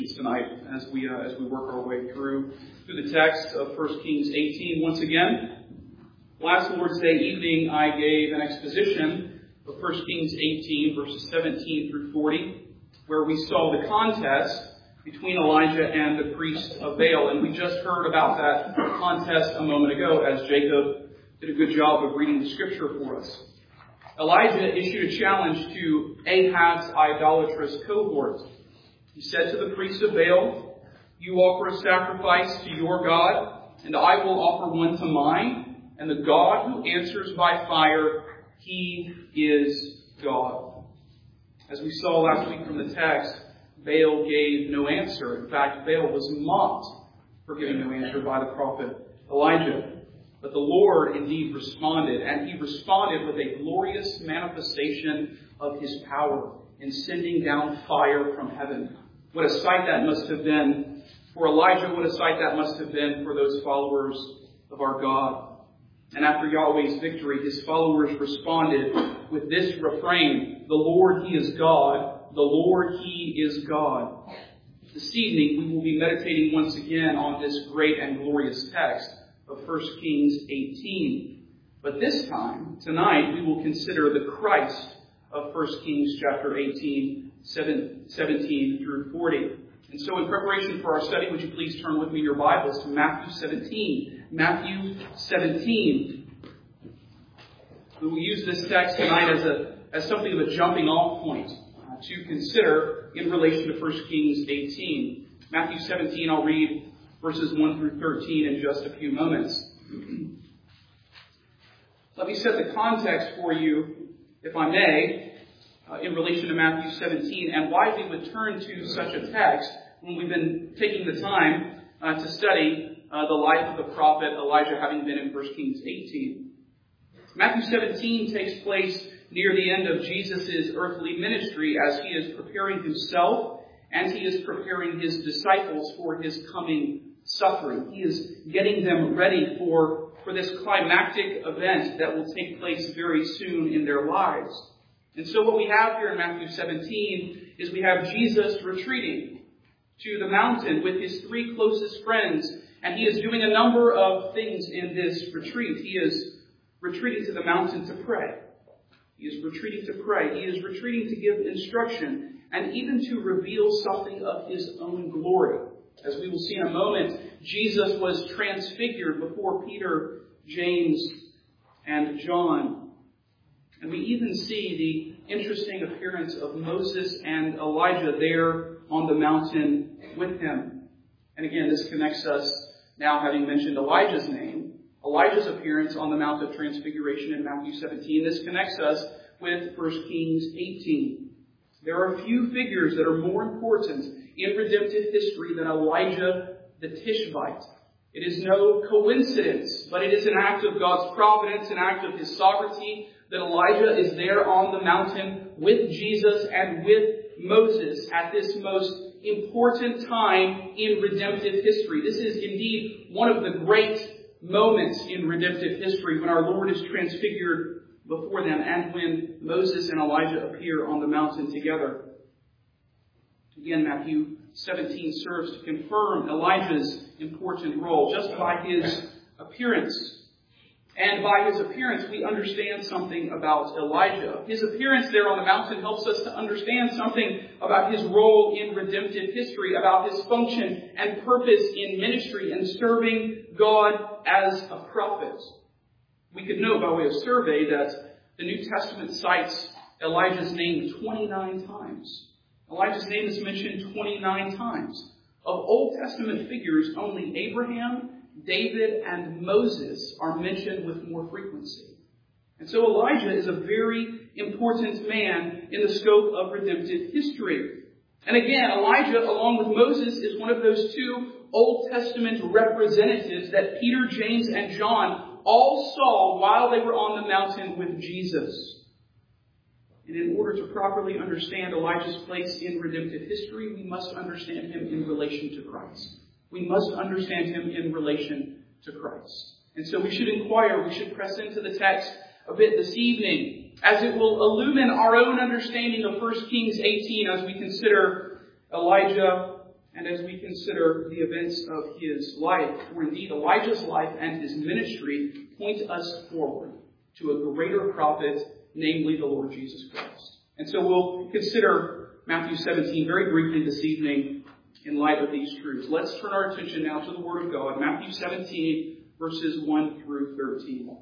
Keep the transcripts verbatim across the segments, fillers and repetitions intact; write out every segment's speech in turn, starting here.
tonight as we uh, as we work our way through through the text of First Kings eighteen. Once again, last Lord's Day evening I gave an exposition of First Kings eighteen, verses seventeen through forty, where we saw the contest between Elijah and the priest of Baal, and we just heard about that contest a moment ago as Jacob did a good job of reading the scripture for us. Elijah issued a challenge to Ahab's idolatrous cohort. He said to the priest of Baal, "You offer a sacrifice to your God, and I will offer one to mine, and the God who answers by fire, he is God." As we saw last week from the text, Baal gave no answer. In fact, Baal was mocked for giving no answer by the prophet Elijah. But the Lord indeed responded, and he responded with a glorious manifestation of his power in sending down fire from heaven. What a sight that must have been for Elijah, what a sight that must have been for those followers of our God. And after Yahweh's victory, his followers responded with this refrain, "The Lord, he is God. The Lord, he is God." This evening, we will be meditating once again on this great and glorious text of First Kings eighteen. But this time, tonight, we will consider the Christ of First Kings chapter eighteen, seventeen through forty. And so in preparation for our study, would you please turn with me your Bibles to Matthew seventeen. Matthew seventeen. We will use this text tonight as a as something of a jumping off point uh, to consider in relation to First Kings eighteen. Matthew seventeen, I'll read verses one through thirteen in just a few moments. Let me set the context for you, if I may, uh, in relation to Matthew seventeen, and why we would turn to such a text when we've been taking the time uh, to study uh, the life of the prophet Elijah, having been in First Kings eighteen. Matthew seventeen takes place near the end of Jesus' earthly ministry as he is preparing himself and he is preparing his disciples for his coming suffering. He is getting them ready for, for this climactic event that will take place very soon in their lives. And so what we have here in Matthew seventeen is we have Jesus retreating to the mountain with his three closest friends, and he is doing a number of things in this retreat. He is retreating to the mountain to pray. He is retreating to pray. He is retreating to give instruction and even to reveal something of his own glory. As we will see in a moment, Jesus was transfigured before Peter, James, and John. And we even see the interesting appearance of Moses and Elijah there on the mountain with him. And again, this connects us, now having mentioned Elijah's name, Elijah's appearance on the Mount of Transfiguration in Matthew seventeen. This connects us with First Kings eighteen. There are few figures that are more important in redemptive history than Elijah the Tishbite. It is no coincidence, but it is an act of God's providence, an act of his sovereignty, that Elijah is there on the mountain with Jesus and with Moses at this most important time in redemptive history. This is indeed one of the great moments in redemptive history when our Lord is transfigured before them and when Moses and Elijah appear on the mountain together. Again, Matthew seventeen serves to confirm Elijah's important role just by his appearance. And by his appearance, we understand something about Elijah. His appearance there on the mountain helps us to understand something about his role in redemptive history, about his function and purpose in ministry and serving God as a prophet. We could note by way of survey that the New Testament cites Elijah's name twenty-nine times. Elijah's name is mentioned twenty-nine times. Of Old Testament figures, only Abraham, David, and Moses are mentioned with more frequency. And so Elijah is a very important man in the scope of redemptive history. And again, Elijah, along with Moses, is one of those two Old Testament representatives that Peter, James, and John all saw while they were on the mountain with Jesus. And in order to properly understand Elijah's place in redemptive history, we must understand him in relation to Christ. We must understand him in relation to Christ. And so we should inquire, we should press into the text a bit this evening, as it will illumine our own understanding of First Kings eighteen as we consider Elijah and as we consider the events of his life, or indeed Elijah's life and his ministry, point us forward to a greater prophet, namely the Lord Jesus Christ. And so we'll consider Matthew seventeen very briefly this evening in light of these truths. Let's turn our attention now to the Word of God. Matthew seventeen, verses one through thirteen.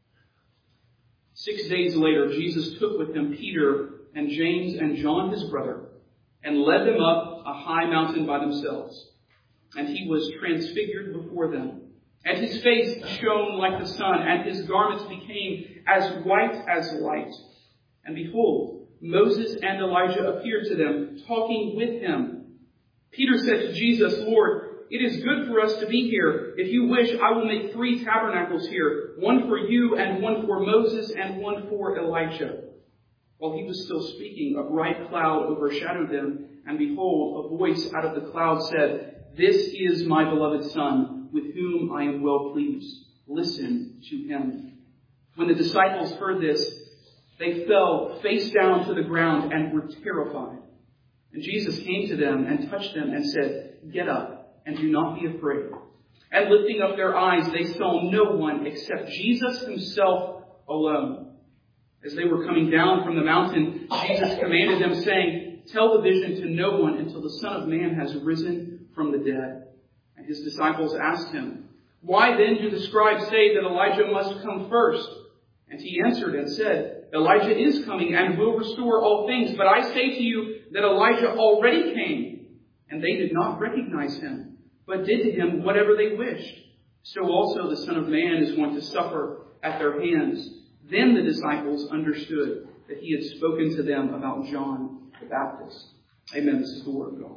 Six days later, Jesus took with him Peter and James and John his brother, and led them up a high mountain by themselves. And he was transfigured before them. And his face shone like the sun, and his garments became as white as light. And behold, Moses and Elijah appeared to them, talking with him. Peter said to Jesus, Lord, it is good for us to be here. If you wish, I will make three tabernacles here, one for you and one for Moses and one for Elijah. While he was still speaking, a bright cloud overshadowed them, and behold, a voice out of the cloud said, This is my beloved Son, with whom I am well pleased. Listen to him. When the disciples heard this, they fell face down to the ground and were terrified. And Jesus came to them and touched them and said, Get up and do not be afraid. And lifting up their eyes, they saw no one except Jesus himself alone. As they were coming down from the mountain, Jesus commanded them, saying, Tell the vision to no one until the Son of Man has risen from the dead. And his disciples asked him, Why then do the scribes say that Elijah must come first? And he answered and said, Elijah is coming and will restore all things. But I say to you that Elijah already came, and they did not recognize him, but did to him whatever they wished. So also the Son of Man is going to suffer at their hands. Then the disciples understood that he had spoken to them about John the Baptist. Amen. This is the word of God.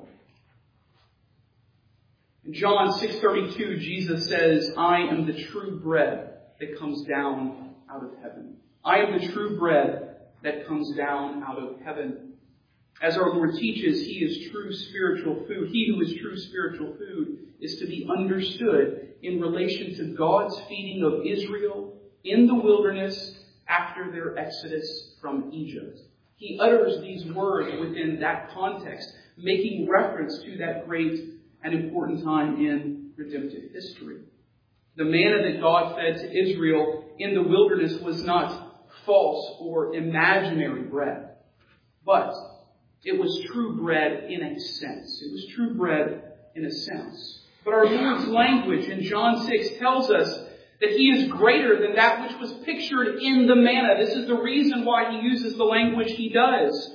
In John six thirty-two, Jesus says, I am the true bread that comes down out of heaven. I am the true bread that comes down out of heaven. As our Lord teaches, he is true spiritual food. He who is true spiritual food is to be understood in relation to God's feeding of Israel in the wilderness after their exodus from Egypt. He utters these words within that context, making reference to that great and important time in redemptive history. The manna that God fed to Israel in the wilderness was not false or imaginary bread, but it was true bread in a sense. It was true bread in a sense. But our Lord's language in John six tells us that he is greater than that which was pictured in the manna. This is the reason why he uses the language he does.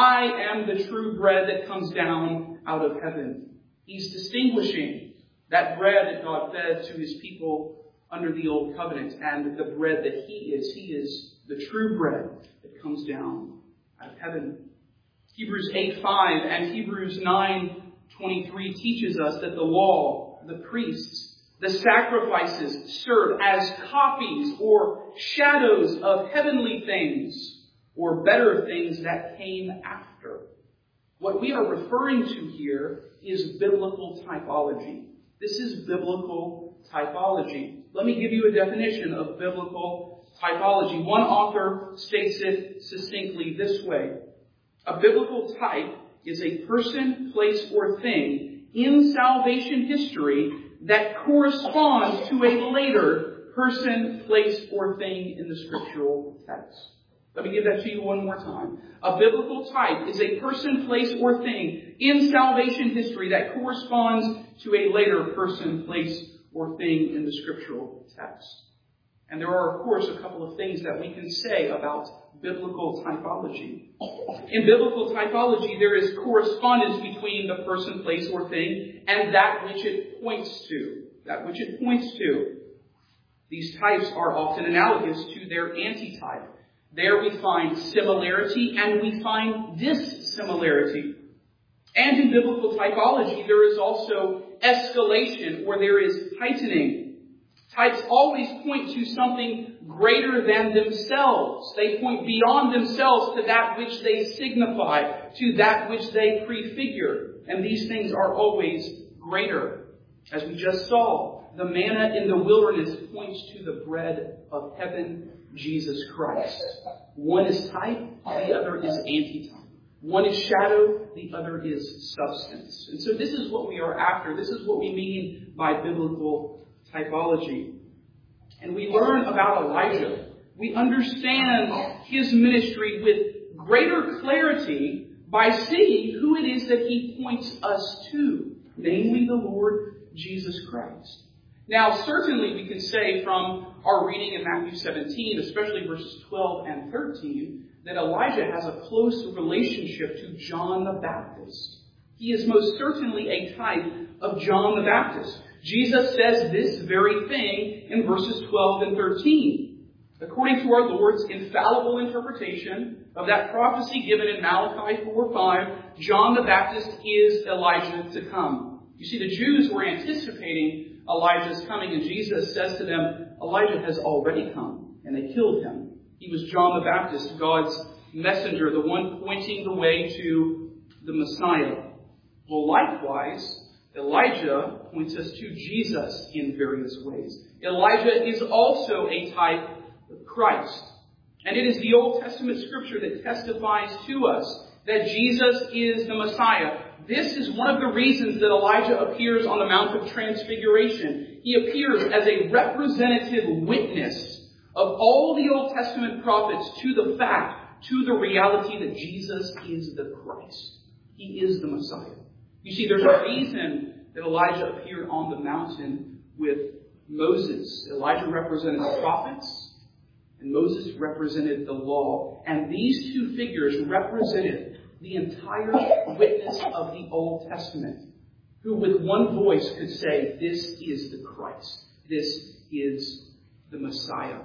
I am the true bread that comes down out of heaven. He's distinguishing that bread that God fed to his people under the old covenant and the bread that he is. He is the true bread that comes down out of heaven. Hebrews eight five and Hebrews nine twenty-three teaches us that the law, the priests, the sacrifices serve as copies or shadows of heavenly things or better things that came after. What we are referring to here is biblical typology. This is biblical typology. Let me give you a definition of biblical typology. One author states it succinctly this way. A biblical type is a person, place, or thing in salvation history that corresponds to a later person, place, or thing in the scriptural text. Let me give that to you one more time. A biblical type is a person, place, or thing in salvation history that corresponds to a later person, place, or thing in the scriptural text. And there are, of course, a couple of things that we can say about biblical typology. In biblical typology, there is correspondence between the person, place, or thing and that which it points to. That which it points to. These types are often analogous to their antitype. There we find similarity and we find dissimilarity. And in biblical typology, there is also escalation, or there is heightening. Types always point to something greater than themselves. They point beyond themselves to that which they signify, to that which they prefigure. And these things are always greater. As we just saw, the manna in the wilderness points to the bread of heaven, Jesus Christ. One is type, the other is antitype. One is shadow, the other is substance. And so this is what we are after. This is what we mean by biblical typology. And we learn about Elijah. We understand his ministry with greater clarity by seeing who it is that he points us to, namely the Lord Jesus Christ. Now, certainly we can say from our reading in Matthew seventeen, especially verses twelve and thirteen, that Elijah has a close relationship to John the Baptist. He is most certainly a type of John the Baptist. Jesus says this very thing in verses twelve and thirteen. According to our Lord's infallible interpretation of that prophecy given in Malachi four five, John the Baptist is Elijah to come. You see, the Jews were anticipating Elijah's coming, and Jesus says to them, Elijah has already come, and they killed him. He was John the Baptist, God's messenger, the one pointing the way to the Messiah. Well, likewise, Elijah points us to Jesus in various ways. Elijah is also a type of Christ. And it is the Old Testament scripture that testifies to us that Jesus is the Messiah. This is one of the reasons that Elijah appears on the Mount of Transfiguration. He appears as a representative witness of all the Old Testament prophets to the fact, to the reality that Jesus is the Christ. He is the Messiah. You see, there's a reason that Elijah appeared on the mountain with Moses. Elijah represented the prophets, and Moses represented the law. And these two figures represented the entire witness of the Old Testament, who with one voice could say, this is the Christ. This is the Messiah.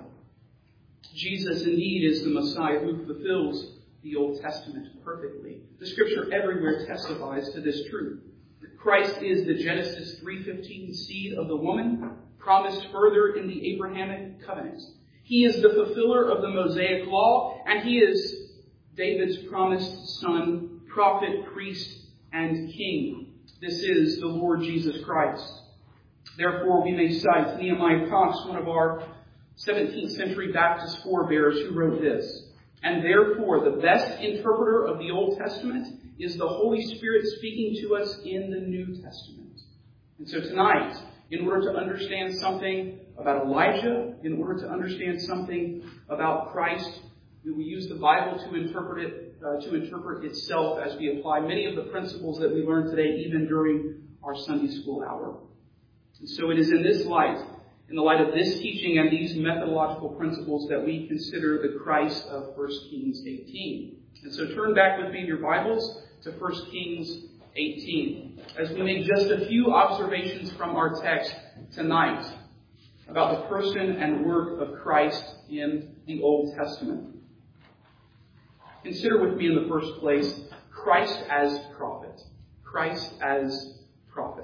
Jesus indeed is the Messiah who fulfills the Old Testament perfectly. The scripture everywhere testifies to this truth. Christ is the Genesis three fifteen seed of the woman, promised further in the Abrahamic covenant. He is the fulfiller of the Mosaic law, and he is David's promised son, prophet, priest, and king. This is the Lord Jesus Christ. Therefore, we may cite Nehemiah Cox, one of our seventeenth century Baptist forebears, who wrote this. And therefore, the best interpreter of the Old Testament is the Holy Spirit speaking to us in the New Testament. And so tonight, in order to understand something about Elijah, in order to understand something about Christ, we will use the Bible to interpret it, uh, to interpret itself as we apply many of the principles that we learned today, even during our Sunday school hour. And so it is in this light, in the light of this teaching and these methodological principles, that we consider the Christ of First Kings eighteen. And so turn back with me in your Bibles to First Kings eighteen, as we make just a few observations from our text tonight about the person and work of Christ in the Old Testament. Consider with me in the first place Christ as prophet. Christ as prophet.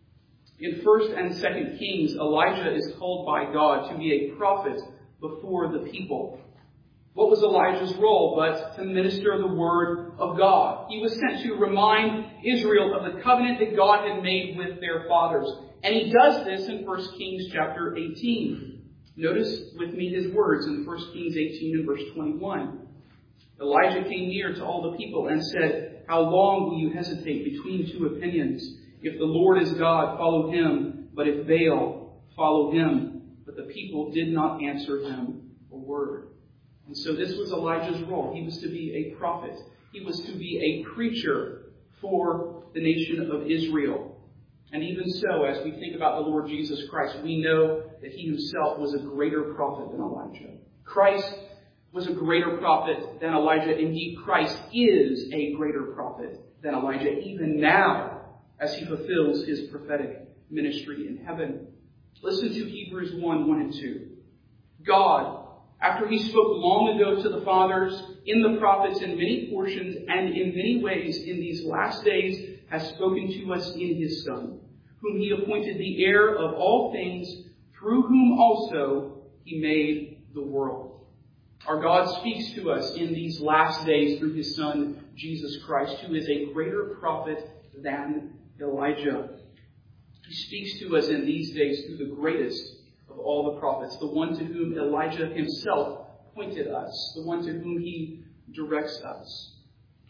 In First and Second Kings, Elijah is called by God to be a prophet before the people. What was Elijah's role but to minister the word of God? He was sent to remind Israel of the covenant that God had made with their fathers. And he does this in First Kings chapter eighteen. Notice with me his words in First Kings eighteen and verse twenty-one. Elijah came near to all the people and said, how long will you hesitate between two opinions? If the Lord is God, follow him. But if Baal, follow him. But the people did not answer him a word. And so this was Elijah's role. He was to be a prophet. He was to be a preacher for the nation of Israel. And even so, as we think about the Lord Jesus Christ, we know that he himself was a greater prophet than Elijah. Christ was a greater prophet than Elijah. Indeed, Christ is a greater prophet than Elijah, even now, as he fulfills his prophetic ministry in heaven. Listen to Hebrews one, one and two. God, after he spoke long ago to the fathers in the prophets in many portions and in many ways in these last days, has spoken to us in his Son, whom he appointed the heir of all things, through whom also he made the world. Our God speaks to us in these last days through his Son, Jesus Christ, who is a greater prophet than Elijah. He speaks to us in these days through the greatest of all the prophets, the one to whom Elijah himself pointed us, the one to whom he directs us.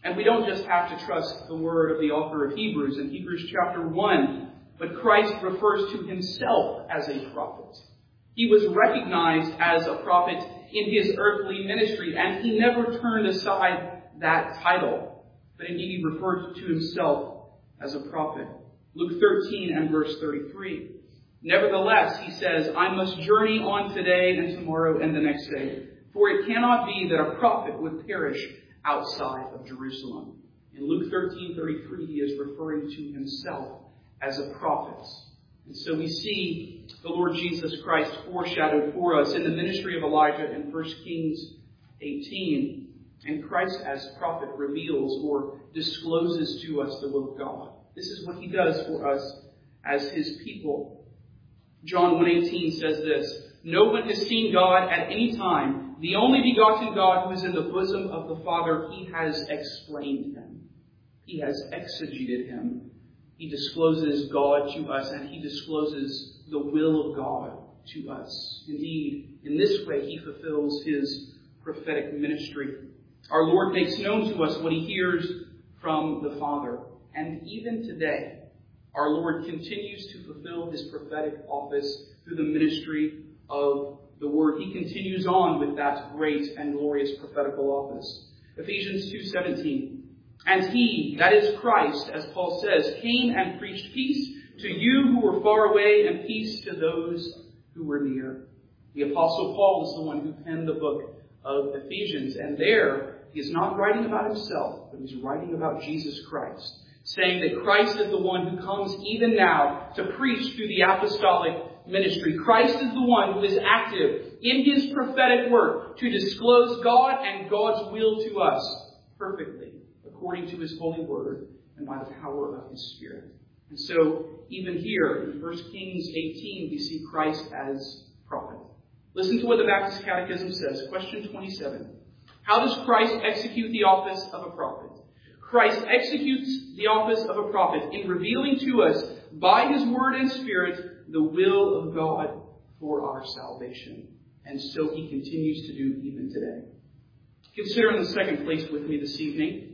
And we don't just have to trust the word of the author of Hebrews in Hebrews chapter one, but Christ refers to himself as a prophet. He was recognized as a prophet in his earthly ministry, and he never turned aside that title, but indeed he referred to himself as a prophet. Luke thirteen and verse thirty-three. Nevertheless, he says, I must journey on today and tomorrow and the next day, for it cannot be that a prophet would perish outside of Jerusalem. In Luke thirteen thirty-three, he is referring to himself as a prophet. And so we see the Lord Jesus Christ foreshadowed for us in the ministry of Elijah in First Kings eighteen. And Christ as prophet reveals or discloses to us the will of God. This is what he does for us as his people. John one eighteen says this, no one has seen God at any time. The only begotten God who is in the bosom of the Father, he has explained him. He has exegeted him. He discloses God to us, and he discloses the will of God to us. Indeed, in this way, he fulfills his prophetic ministry. Our Lord makes known to us what he hears from the Father. And even today, our Lord continues to fulfill his prophetic office through the ministry of the Word. He continues on with that great and glorious prophetical office. Ephesians two seventeen. And he, that is Christ, as Paul says, came and preached peace to you who were far away and peace to those who were near. The Apostle Paul is the one who penned the book of Ephesians. And there, he is not writing about himself, but he's writing about Jesus Christ, saying that Christ is the one who comes even now to preach through the apostolic ministry. Christ is the one who is active in his prophetic work to disclose God and God's will to us perfectly, according to his holy word and by the power of his Spirit. And so, even here in First Kings eighteen, we see Christ as prophet. Listen to what the Baptist Catechism says. Question twenty-seven. How does Christ execute the office of a prophet? Christ executes the office of a prophet in revealing to us by his word and Spirit the will of God for our salvation. And so he continues to do even today. Consider in the second place with me this evening,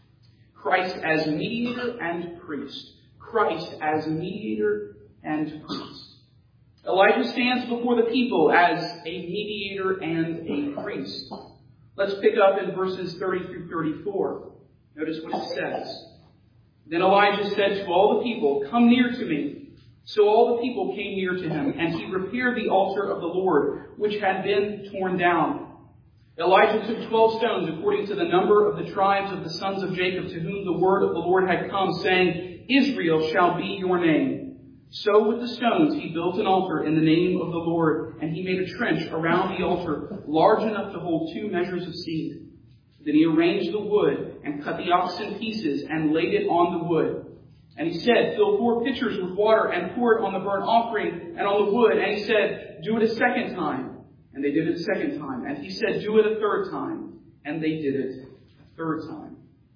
Christ as mediator and priest. Christ as mediator and priest. Elijah stands before the people as a mediator and a priest. Let's pick up in verses thirty through thirty-four. Notice what it says. Then Elijah said to all the people, come near to me. So all the people came near to him, and he repaired the altar of the Lord, which had been torn down. Elijah took twelve stones, according to the number of the tribes of the sons of Jacob, to whom the word of the Lord had come, saying, Israel shall be your name. So with the stones he built an altar in the name of the Lord, and he made a trench around the altar, large enough to hold two measures of seed. Then he arranged the wood and cut the ox in pieces and laid it on the wood. And he said, fill four pitchers with water and pour it on the burnt offering and on the wood. And he said, do it a second time. And they did it a second time. And he said, do it a third time. And they did it a third time.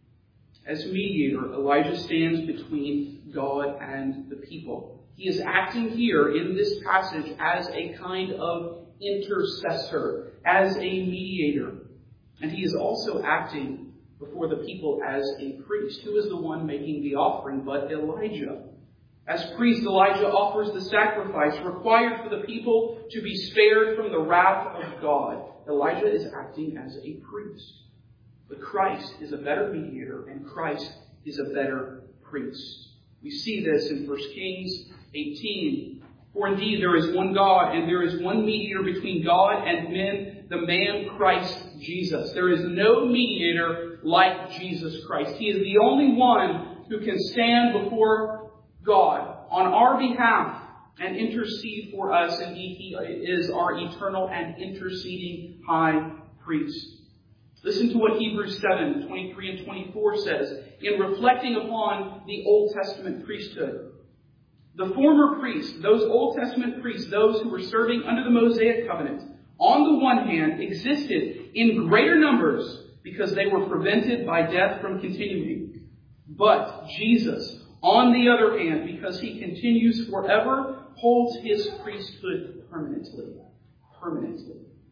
As mediator, Elijah stands between God and the people. He is acting here in this passage as a kind of intercessor, as a mediator. And he is also acting before the people as a priest. Who is the one making the offering but Elijah? As priest, Elijah offers the sacrifice required for the people to be spared from the wrath of God. Elijah is acting as a priest. But Christ is a better mediator, and Christ is a better priest. We see this in First Kings eighteen. For indeed there is one God, and there is one mediator between God and men, the man Christ Jesus. There is no mediator like Jesus Christ. He is the only one who can stand before God on our behalf and intercede for us. Indeed, he is our eternal and interceding high priest. Listen to what Hebrews seven, twenty-three and twenty-four says in reflecting upon the Old Testament priesthood. The former priests, those Old Testament priests, those who were serving under the Mosaic covenant, on the one hand, existed in greater numbers because they were prevented by death from continuing. But Jesus, on the other hand, because he continues forever, holds his priesthood permanently. Permanently.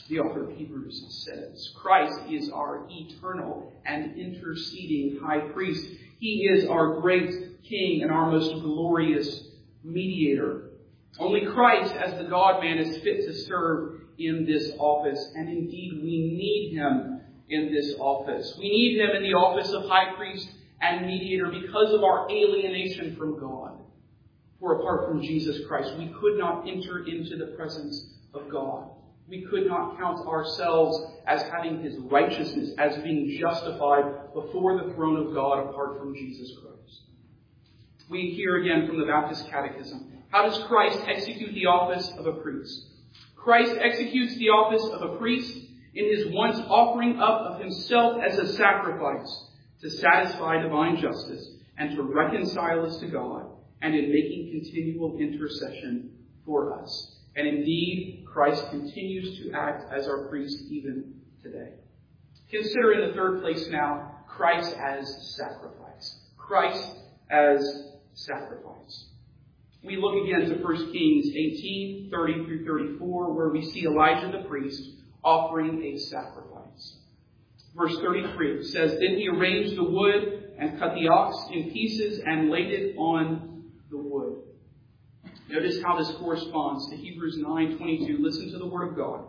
the author of Hebrews says. Christ is our eternal and interceding high priest. He is our great King and our most glorious mediator. Only Christ, as the God-man, is fit to serve in this office. And indeed, we need him in this office. We need him in the office of high priest and mediator because of our alienation from God. For apart from Jesus Christ, we could not enter into the presence of God. We could not count ourselves as having his righteousness, as being justified before the throne of God apart from Jesus Christ. We hear again from the Baptist Catechism. How does Christ execute the office of a priest? Christ executes the office of a priest in his once offering up of himself as a sacrifice to satisfy divine justice and to reconcile us to God, and in making continual intercession for us. And indeed, Christ continues to act as our priest even today. Consider in the third place now, Christ as sacrifice. Christ as sacrifice. We look again to First Kings eighteen, thirty through thirty-four, where we see Elijah the priest offering a sacrifice. Verse thirty-three says, Then he arranged the wood and cut the ox in pieces and laid it on the wood. Notice how this corresponds to Hebrews nine twenty-two. Listen to the word of God.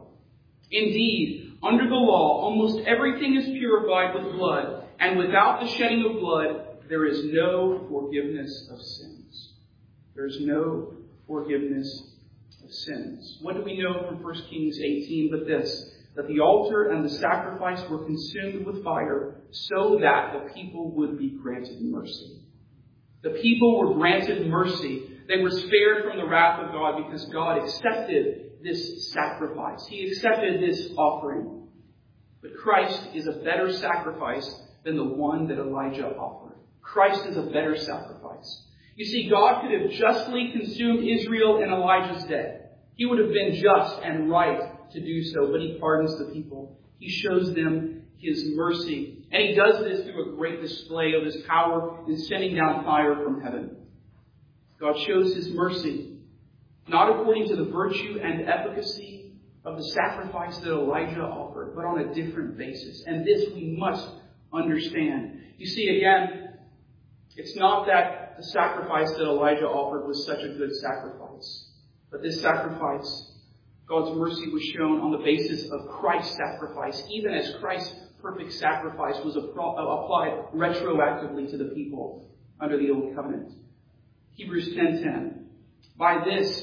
Indeed, under the law, almost everything is purified with blood, and without the shedding of blood, there is no forgiveness of sins. There is no forgiveness of sins. What do we know from First Kings eighteen but this? That the altar and the sacrifice were consumed with fire so that the people would be granted mercy. The people were granted mercy. They were spared from the wrath of God because God accepted this sacrifice. He accepted this offering. But Christ is a better sacrifice than the one that Elijah offered. Christ is a better sacrifice. You see, God could have justly consumed Israel in Elijah's day. He would have been just and right to do so, but he pardons the people. He shows them his mercy. And he does this through a great display of his power in sending down fire from heaven. God shows his mercy, not according to the virtue and efficacy of the sacrifice that Elijah offered, but on a different basis. And this we must understand. You see, again, it's not that the sacrifice that Elijah offered was such a good sacrifice, but this sacrifice, God's mercy, was shown on the basis of Christ's sacrifice, even as Christ's perfect sacrifice was applied retroactively to the people under the Old Covenant. Hebrews ten ten. By this,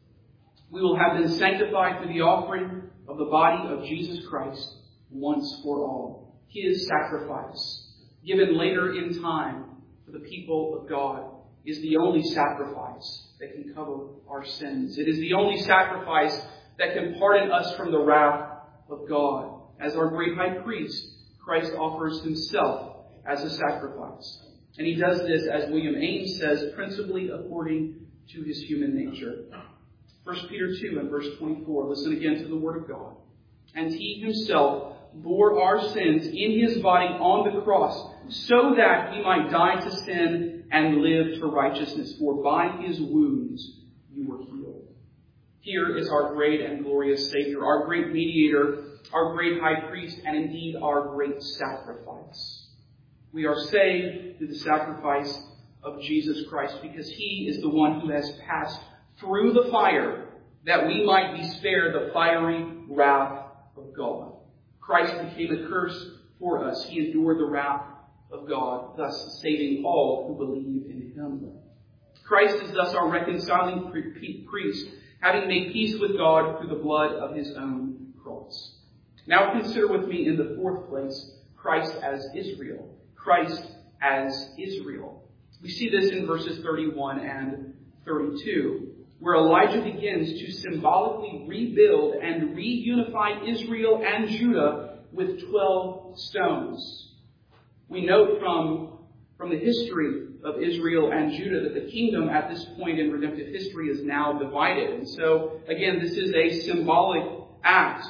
we will have been sanctified through the offering of the body of Jesus Christ once for all. His sacrifice, given later in time for the people of God, is the only sacrifice that can cover our sins. It is the only sacrifice that can pardon us from the wrath of God. As our great high priest, Christ offers himself as a sacrifice. And he does this, as William Ames says, principally according to his human nature. First Peter two and verse twenty-four. Listen again to the word of God. And he himself bore our sins in his body on the cross, so that we might die to sin and live to righteousness. For by his wounds you were healed. Here is our great and glorious Savior, our great mediator, our great high priest, and indeed our great sacrifice. We are saved through the sacrifice of Jesus Christ because he is the one who has passed through the fire that we might be spared the fiery wrath of God. Christ became a curse for us. He endured the wrath of God, thus saving all who believe in him. Christ is thus our reconciling priest, having made peace with God through the blood of his own cross. Now consider with me in the fourth place, Christ as Israel. Christ as Israel. We see this in verses thirty-one and thirty-two, where Elijah begins to symbolically rebuild and reunify Israel and Judah with twelve stones. We note from, from the history of Israel and Judah that the kingdom at this point in redemptive history is now divided. And so, again, this is a symbolic act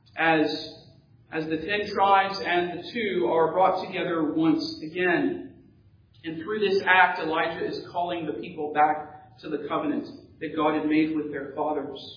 as As the ten tribes and the two are brought together once again. And through this act, Elijah is calling the people back to the covenant that God had made with their fathers.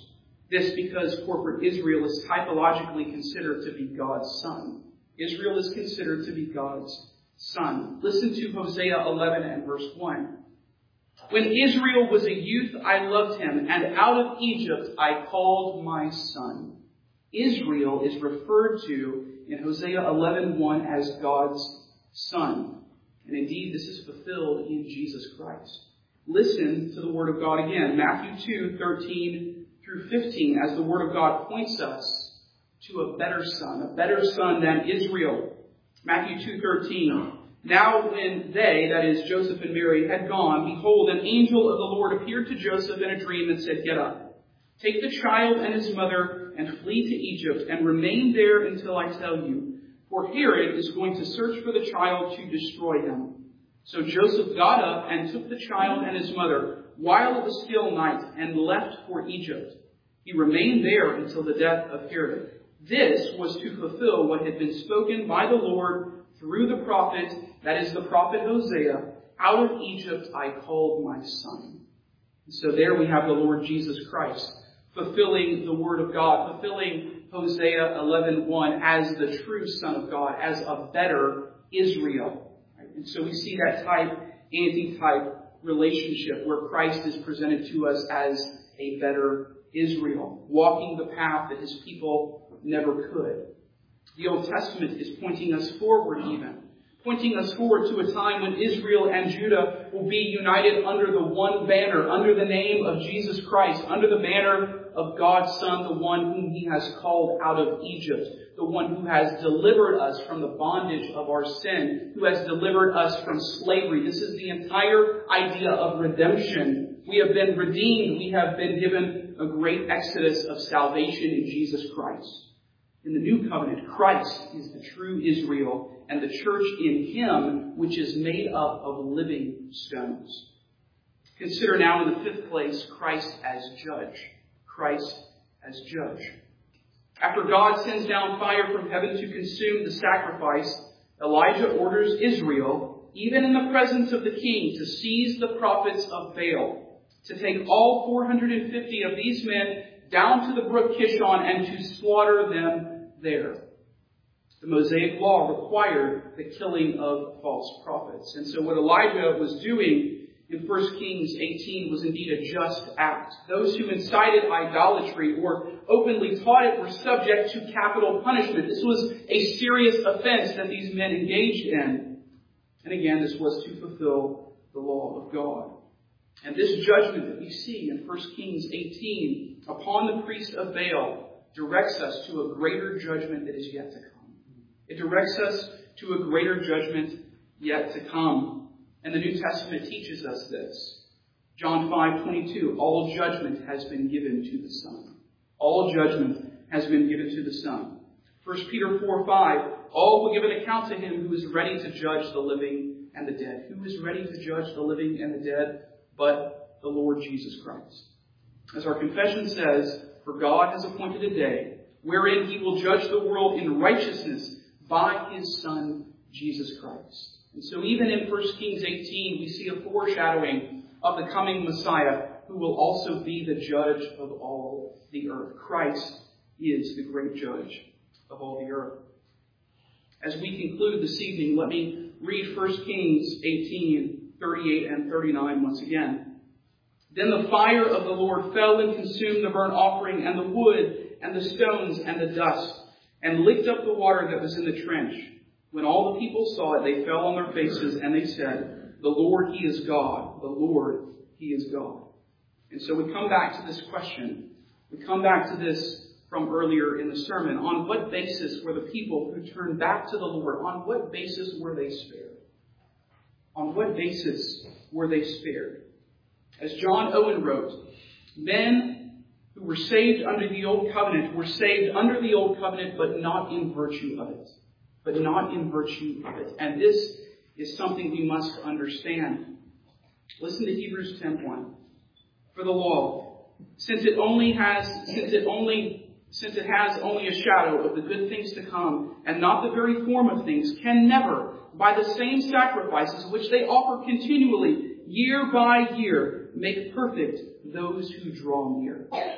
This because corporate Israel is typologically considered to be God's son. Israel is considered to be God's son. Listen to Hosea eleven and verse one. When Israel was a youth, I loved him, and out of Egypt I called my son. Israel is referred to in Hosea eleven one as God's son. And indeed, this is fulfilled in Jesus Christ. Listen to the Word of God again. Matthew two, thirteen through fifteen, as the Word of God points us to a better son, a better son than Israel. Matthew two, thirteen. Now when they, that is Joseph and Mary, had gone, behold, an angel of the Lord appeared to Joseph in a dream and said, Get up, take the child and his mother and flee to Egypt and remain there until I tell you. For Herod is going to search for the child to destroy him. So Joseph got up and took the child and his mother while it was still night and left for Egypt. He remained there until the death of Herod. This was to fulfill what had been spoken by the Lord through the prophet, that is the prophet Hosea, out of Egypt I called my son. And so there we have the Lord Jesus Christ, fulfilling the word of God, fulfilling Hosea eleven one as the true Son of God, as a better Israel. Right? And so we see that type, anti-type relationship where Christ is presented to us as a better Israel, walking the path that his people never could. The Old Testament is pointing us forward even, pointing us forward to a time when Israel and Judah will be united under the one banner, under the name of Jesus Christ, under the banner of God's Son, the one whom he has called out of Egypt, the one who has delivered us from the bondage of our sin, who has delivered us from slavery. This is the entire idea of redemption. We have been redeemed. We have been given a great exodus of salvation in Jesus Christ. In the new covenant, Christ is the true Israel, and the church in him, which is made up of living stones. Consider now in the fifth place, Christ as judge. Christ as judge. After God sends down fire from heaven to consume the sacrifice, Elijah orders Israel, even in the presence of the king, to seize the prophets of Baal, to take all four hundred fifty of these men down to the brook Kishon and to slaughter them there. The Mosaic law required the killing of false prophets. And so what Elijah was doing in First Kings eighteen was indeed a just act. Those who incited idolatry or openly taught it were subject to capital punishment. This was a serious offense that these men engaged in. And again, this was to fulfill the law of God. And this judgment that we see in First Kings eighteen upon the priest of Baal directs us to a greater judgment that is yet to come. It directs us to a greater judgment yet to come. And the New Testament teaches us this. John five twenty-two, all judgment has been given to the Son. All judgment has been given to the Son. First Peter four five, all will give an account to him who is ready to judge the living and the dead. Who is ready to judge the living and the dead but the Lord Jesus Christ? As our confession says, for God has appointed a day wherein he will judge the world in righteousness by his Son, Jesus Christ. And so even in First Kings eighteen, we see a foreshadowing of the coming Messiah who will also be the judge of all the earth. Christ is the great judge of all the earth. As we conclude this evening, let me read First Kings eighteen, thirty-eight and thirty-nine once again. Then the fire of the Lord fell and consumed the burnt offering and the wood and the stones and the dust, and licked up the water that was in the trench. When all the people saw it, they fell on their faces, and they said, the Lord, he is God. The Lord, he is God. And so we come back to this question. We come back to this from earlier in the sermon. On what basis were the people who turned back to the Lord, on what basis were they spared? On what basis were they spared? As John Owen wrote, men who were saved under the old covenant were saved under the old covenant, but not in virtue of it. But not in virtue of it. And this is something we must understand. Listen to Hebrews ten one. For the law, since it only has, since it only, since it has only a shadow of the good things to come, and not the very form of things, can never, by the same sacrifices which they offer continually, year by year, make perfect those who draw near.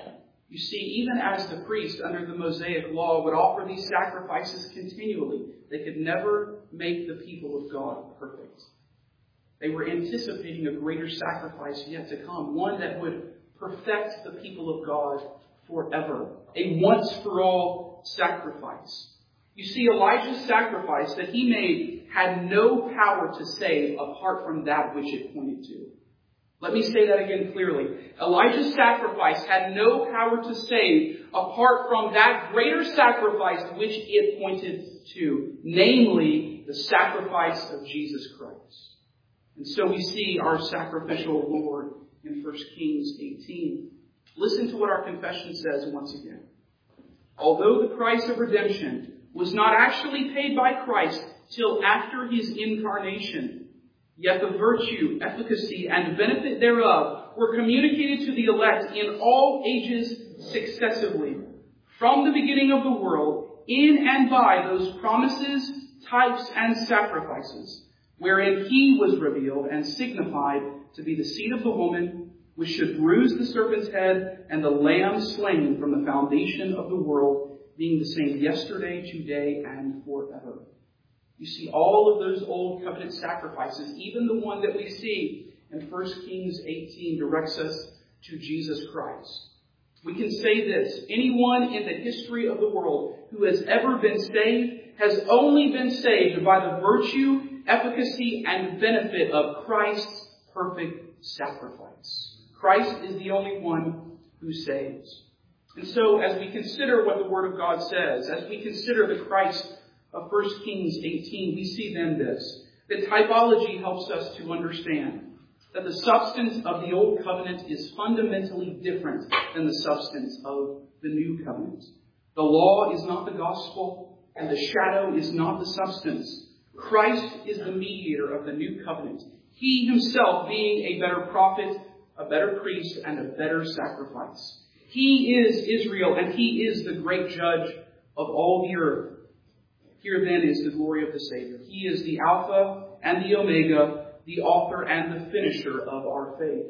You see, even as the priest under the Mosaic law would offer these sacrifices continually, they could never make the people of God perfect. They were anticipating a greater sacrifice yet to come, one that would perfect the people of God forever, a once-for-all sacrifice. You see, Elijah's sacrifice that he made had no power to save apart from that which it pointed to. Let me say that again clearly. Elijah's sacrifice had no power to save apart from that greater sacrifice which it pointed to, namely the sacrifice of Jesus Christ. And so we see our sacrificial Lord in First Kings eighteen. Listen to what our confession says once again. Although the price of redemption was not actually paid by Christ till after his incarnation, yet the virtue, efficacy, and benefit thereof were communicated to the elect in all ages successively, from the beginning of the world, in and by those promises, types, and sacrifices, wherein he was revealed and signified to be the seed of the woman, which should bruise the serpent's head, and the Lamb slain from the foundation of the world, being the same yesterday, today, and forever. You see, all of those old covenant sacrifices, even the one that we see in First Kings eighteen, directs us to Jesus Christ. We can say this: anyone in the history of the world who has ever been saved has only been saved by the virtue, efficacy, and benefit of Christ's perfect sacrifice. Christ is the only one who saves. And so, as we consider what the Word of God says, as we consider the Christ of First Kings eighteen, we see then this: that typology helps us to understand that the substance of the Old Covenant is fundamentally different than the substance of the New Covenant. The law is not the gospel, and the shadow is not the substance. Christ is the mediator of the New Covenant, he himself being a better prophet, a better priest, and a better sacrifice. He is Israel, and he is the great judge of all the earth. Here then is the glory of the Savior. He is the Alpha and the Omega, the author and the finisher of our faith.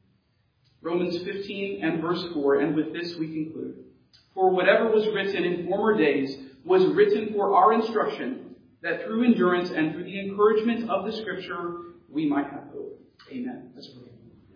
Romans fifteen and verse four, and with this we conclude. For whatever was written in former days was written for our instruction, that through endurance and through the encouragement of the Scripture we might have hope. Amen. Let's pray.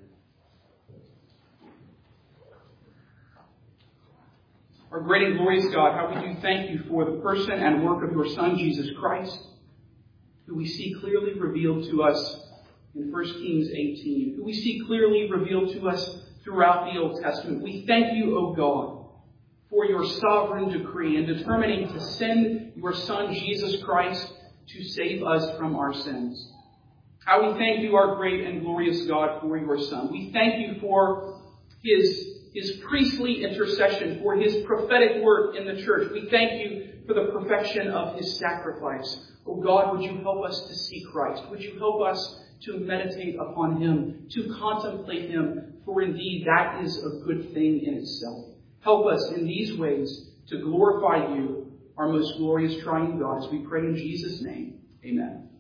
Our great and glorious God, how we do thank you for the person and work of your Son, Jesus Christ, who we see clearly revealed to us in First Kings eighteen, who we see clearly revealed to us throughout the Old Testament. We thank you, O God, for your sovereign decree in determining to send your Son, Jesus Christ, to save us from our sins. How we thank you, our great and glorious God, for your Son. We thank you for his His priestly intercession, for his prophetic work in the church. We thank you for the perfection of his sacrifice. Oh God, would you help us to see Christ? Would you help us to meditate upon him, to contemplate him? For indeed, that is a good thing in itself. Help us in these ways to glorify you, our most glorious triune God, as we pray in Jesus' name. Amen.